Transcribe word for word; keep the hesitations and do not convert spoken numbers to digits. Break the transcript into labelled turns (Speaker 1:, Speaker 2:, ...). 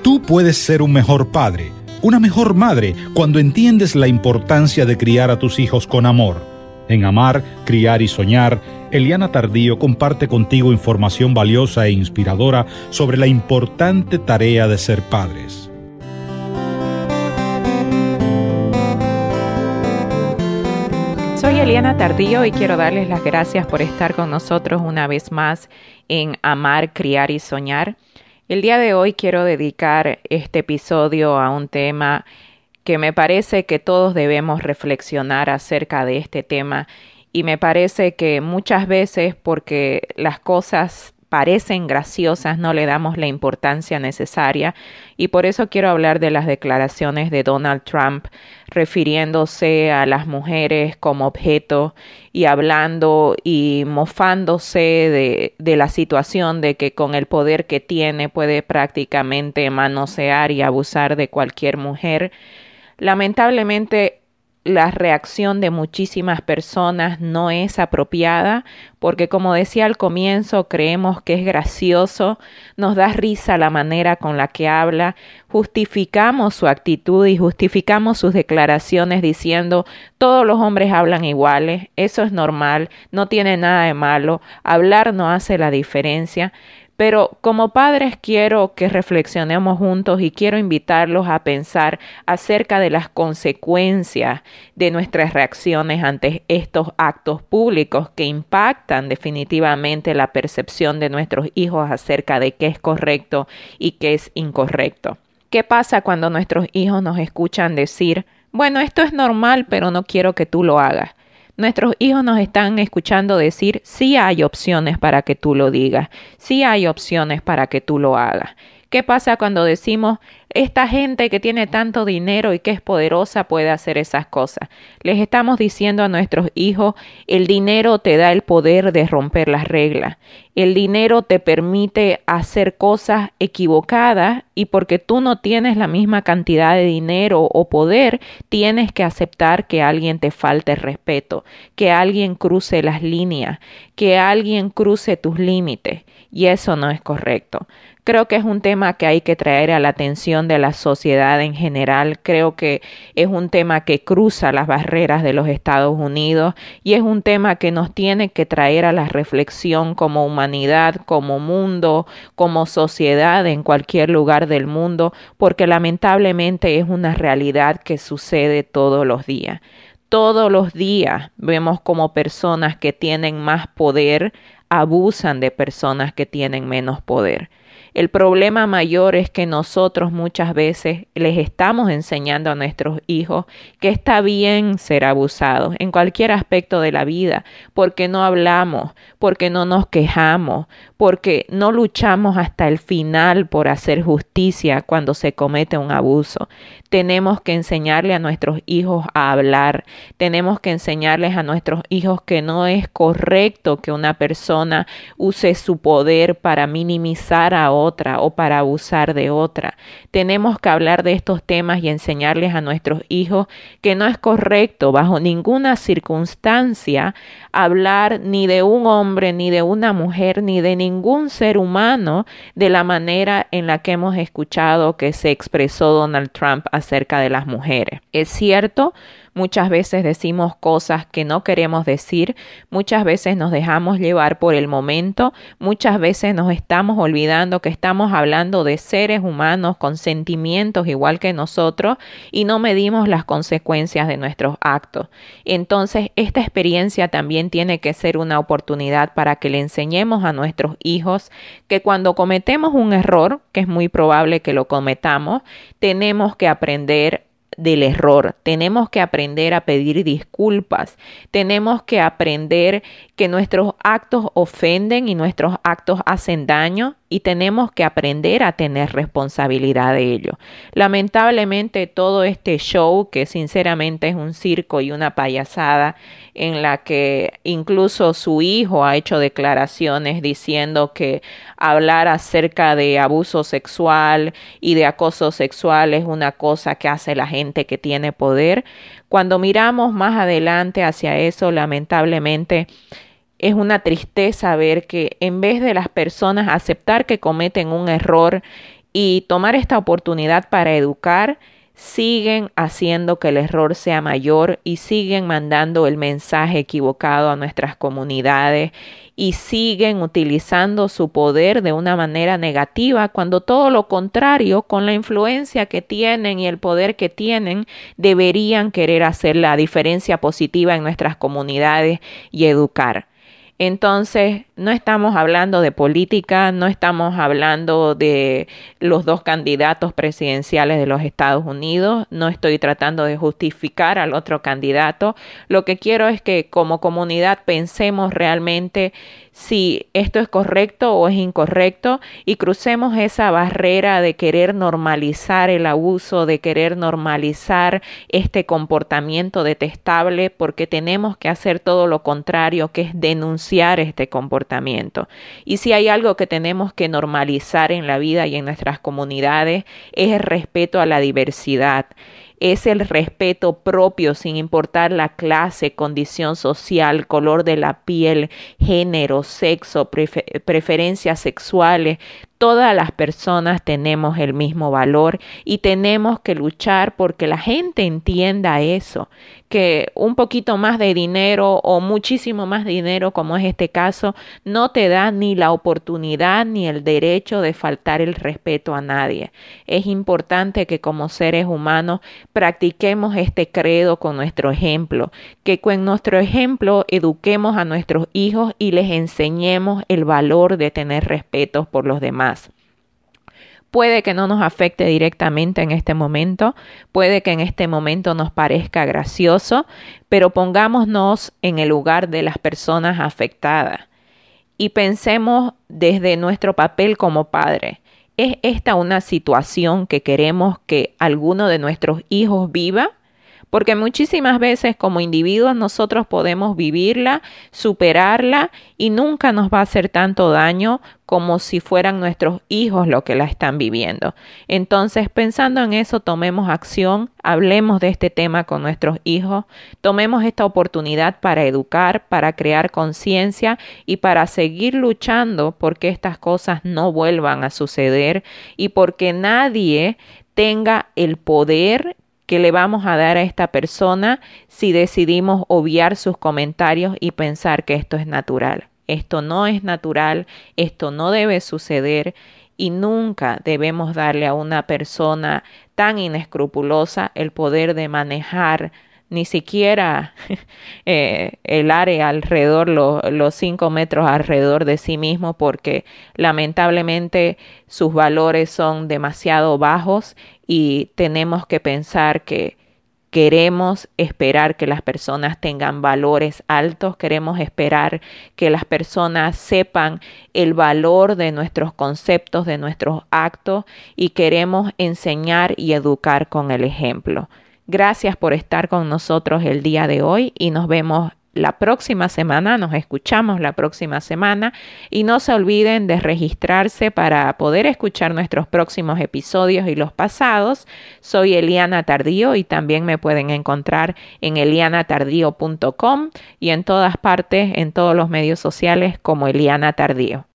Speaker 1: Tú puedes ser un mejor padre, una mejor madre, cuando entiendes la importancia de criar a tus hijos con amor. En Amar, Criar y Soñar, Eliana Tardío comparte contigo información valiosa e inspiradora sobre la importante tarea de ser padres.
Speaker 2: Soy Eliana Tardío y quiero darles las gracias por estar con nosotros una vez más en Amar, Criar y Soñar. El día de hoy quiero dedicar este episodio a un tema que me parece que todos debemos reflexionar acerca de este tema, y me parece que muchas veces, porque las cosas parecen graciosas, no le damos la importancia necesaria, y por eso quiero hablar de las declaraciones de Donald Trump refiriéndose a las mujeres como objeto y hablando y mofándose de, de la situación de que con el poder que tiene puede prácticamente manosear y abusar de cualquier mujer. Lamentablemente, la reacción de muchísimas personas no es apropiada porque, como decía al comienzo, creemos que es gracioso, nos da risa la manera con la que habla, justificamos su actitud y justificamos sus declaraciones diciendo todos los hombres hablan iguales, eso es normal, no tiene nada de malo, hablar no hace la diferencia. Pero como padres quiero que reflexionemos juntos y quiero invitarlos a pensar acerca de las consecuencias de nuestras reacciones ante estos actos públicos que impactan definitivamente la percepción de nuestros hijos acerca de qué es correcto y qué es incorrecto. ¿Qué pasa cuando nuestros hijos nos escuchan decir, bueno, esto es normal, pero no quiero que tú lo hagas? Nuestros hijos nos están escuchando decir, sí hay opciones para que tú lo digas, sí hay opciones para que tú lo hagas. ¿Qué pasa cuando decimos, esta gente que tiene tanto dinero y que es poderosa puede hacer esas cosas? Les estamos diciendo a nuestros hijos, el dinero te da el poder de romper las reglas. El dinero te permite hacer cosas equivocadas y porque tú no tienes la misma cantidad de dinero o poder, tienes que aceptar que alguien te falte respeto, que alguien cruce las líneas, que alguien cruce tus límites, y eso no es correcto. Creo que es un tema que hay que traer a la atención de la sociedad en general. Creo que es un tema que cruza las barreras de los Estados Unidos y es un tema que nos tiene que traer a la reflexión como humanidad, como mundo, como sociedad en cualquier lugar del mundo, porque lamentablemente es una realidad que sucede todos los días. Todos los días vemos como personas que tienen más poder abusan de personas que tienen menos poder. El problema mayor es que nosotros muchas veces les estamos enseñando a nuestros hijos que está bien ser abusados en cualquier aspecto de la vida, porque no hablamos, porque no nos quejamos, porque no luchamos hasta el final por hacer justicia cuando se comete un abuso. Tenemos que enseñarle a nuestros hijos a hablar, tenemos que enseñarles a nuestros hijos que no es correcto que una persona use su poder para minimizar a otra o para abusar de otra. Tenemos que hablar de estos temas y enseñarles a nuestros hijos que no es correcto bajo ninguna circunstancia hablar ni de un hombre, ni de una mujer, ni de ningún ser humano de la manera en la que hemos escuchado que se expresó Donald Trump acerca de las mujeres. Es cierto, muchas veces decimos cosas que no queremos decir, muchas veces nos dejamos llevar por el momento, muchas veces nos estamos olvidando que estamos hablando de seres humanos con sentimientos igual que nosotros y no medimos las consecuencias de nuestros actos. Entonces, esta experiencia también tiene que ser una oportunidad para que le enseñemos a nuestros hijos que cuando cometemos un error, que es muy probable que lo cometamos, tenemos que aprender del error, tenemos que aprender a pedir disculpas, tenemos que aprender que nuestros actos ofenden y nuestros actos hacen daño y tenemos que aprender a tener responsabilidad de ello. Lamentablemente todo este show, que sinceramente es un circo y una payasada, en la que incluso su hijo ha hecho declaraciones diciendo que hablar acerca de abuso sexual y de acoso sexual es una cosa que hace la gente que tiene poder. Cuando miramos más adelante hacia eso, lamentablemente es una tristeza ver que en vez de las personas aceptar que cometen un error y tomar esta oportunidad para educar, siguen haciendo que el error sea mayor y siguen mandando el mensaje equivocado a nuestras comunidades y siguen utilizando su poder de una manera negativa, cuando todo lo contrario, con la influencia que tienen y el poder que tienen, deberían querer hacer la diferencia positiva en nuestras comunidades y educar. Entonces, no estamos hablando de política, no estamos hablando de los dos candidatos presidenciales de los Estados Unidos, no estoy tratando de justificar al otro candidato. Lo que quiero es que como comunidad pensemos realmente si esto es correcto o es incorrecto y crucemos esa barrera de querer normalizar el abuso, de querer normalizar este comportamiento detestable, porque tenemos que hacer todo lo contrario, que es denunciar este comportamiento. Y si hay algo que tenemos que normalizar en la vida y en nuestras comunidades, es el respeto a la diversidad. Es el respeto propio sin importar la clase, condición social, color de la piel, género, sexo, prefer- preferencias sexuales. Todas las personas tenemos el mismo valor y tenemos que luchar porque la gente entienda eso, que un poquito más de dinero o muchísimo más dinero, como es este caso, no te da ni la oportunidad ni el derecho de faltar el respeto a nadie. Es importante que como seres humanos practiquemos este credo con nuestro ejemplo, que con nuestro ejemplo eduquemos a nuestros hijos y les enseñemos el valor de tener respeto por los demás. Puede que no nos afecte directamente en este momento, puede que en este momento nos parezca gracioso, pero pongámonos en el lugar de las personas afectadas y pensemos desde nuestro papel como padre. ¿Es esta una situación que queremos que alguno de nuestros hijos viva? Porque muchísimas veces como individuos nosotros podemos vivirla, superarla y nunca nos va a hacer tanto daño como si fueran nuestros hijos los que la están viviendo. Entonces, pensando en eso, tomemos acción, hablemos de este tema con nuestros hijos, tomemos esta oportunidad para educar, para crear conciencia y para seguir luchando porque estas cosas no vuelvan a suceder y porque nadie tenga el poder que le vamos a dar a esta persona si decidimos obviar sus comentarios y pensar que esto es natural. Esto no es natural, esto no debe suceder y nunca debemos darle a una persona tan inescrupulosa el poder de manejar ni siquiera eh, el área alrededor, lo, los cinco metros alrededor de sí mismo, porque lamentablemente sus valores son demasiado bajos y tenemos que pensar que queremos esperar que las personas tengan valores altos, queremos esperar que las personas sepan el valor de nuestros conceptos, de nuestros actos y queremos enseñar y educar con el ejemplo. Gracias por estar con nosotros el día de hoy y nos vemos la próxima semana, nos escuchamos la próxima semana y no se olviden de registrarse para poder escuchar nuestros próximos episodios y los pasados. Soy Eliana Tardío y también me pueden encontrar en eliana tardío punto com y en todas partes, en todos los medios sociales como Eliana Tardío.